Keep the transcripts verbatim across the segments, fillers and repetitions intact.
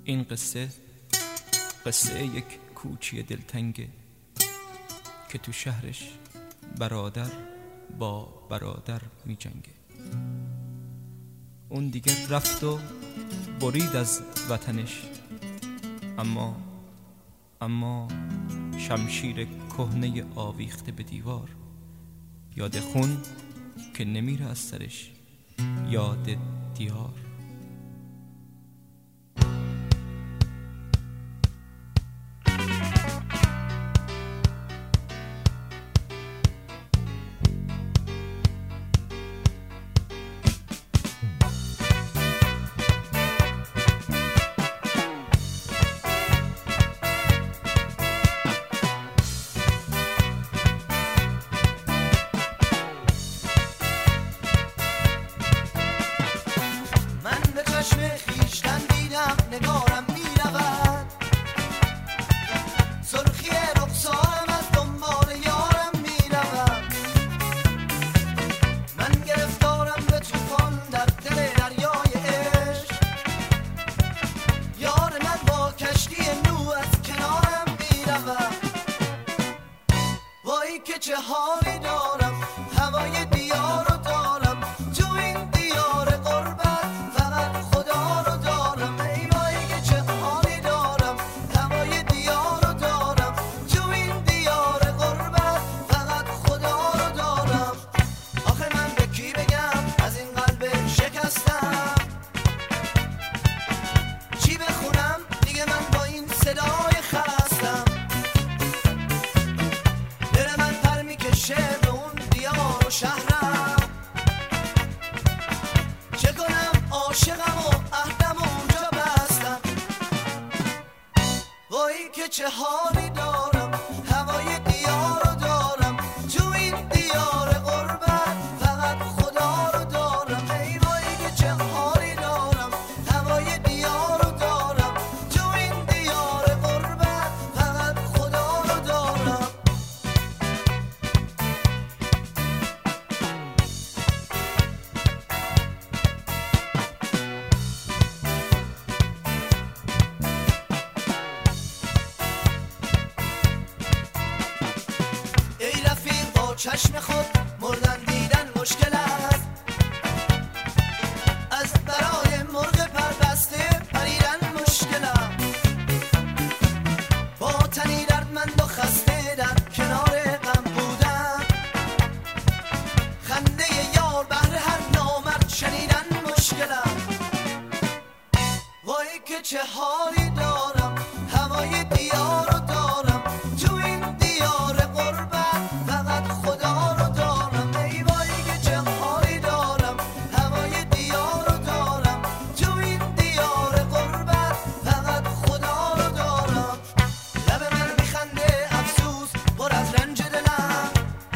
این قصه قصه یک کوچی دلتنگه که تو شهرش برادر با برادر می جنگه. اون دیگه رفت و برید از وطنش، اما اما شمشیر کهنه آویخته به دیوار، یاد خون که نمیره از سرش، یاد دیار. چه حالی دارم، هوای دیار رو دارم، تو این دیار غربت فقط خدا رو دارم. ای وای که چه حالی دارم، هوای دیار رو دارم، تو این دیار غربت فقط خدا رو دارم. آخه من به کی بگم از این قلب شکستم، چی بخونم دیگه من با این صدای خستم. دل من پر میکشه به اون دیار و شهرم، چه کنم عاشقم و عهدم اونجا بستم. وای که چه حالی دارم، هوای دیار رو دارم، تو این دیار غربت فقط خدا رو دارم. ای وای که چه حالی دارم، هوای دیار رو دارم، تو این دیار غربت فقط خدا رو دارم. ای رفیق با چشم خود مردن دیدن مشکل است، از برای مرغ پربسته پریدن مشکلم. با تنی دردمند و خسته در کنار غم بودن، خنده یار بهر هر نامرد شنیدن مشکلم. وای که چه حالی دارم، هوای دیار رو دارم، تو این دیار غربت فقط خدا رو دارم. ای وای که چه حالی دارم، هوای دیار رو دارم، تو این دیار غربت فقط خدا رو دارم. لب من میخنده افسوس پر از رنج دلم،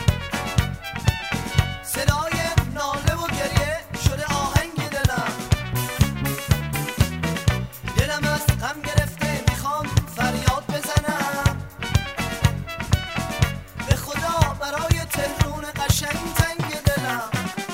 صدای ناله و گریه شده آهنگ دلم. دلم از غم گرفته میخوام فریاد بزنم، به خدا برای تهرون قشنگ تنگ دلم.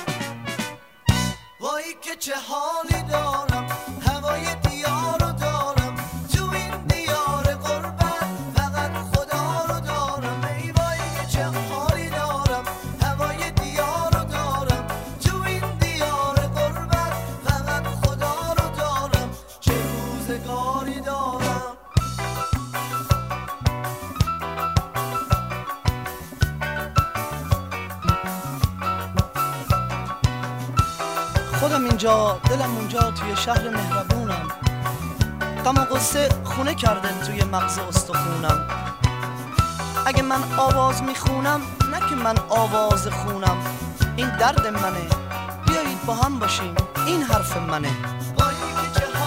وای که چه حالی دارم، هوای دیار رو دارم، تو این دیار غربت فقط خدا رو دارم. ای وای که چه حالی دارم، هوای دیار رو دارم، تو این دیار غربت فقط خدا رو دارم. چه روزگاری دارم. خودم اینجا دلم اونجا توی شهر مهربونم، غم و غصه خونه کرده توی مغز استخونم. اگه من آواز میخونم نه که من آواز خونم، این درد منه، بیایید با هم باشیم این حرف منه. وای که چه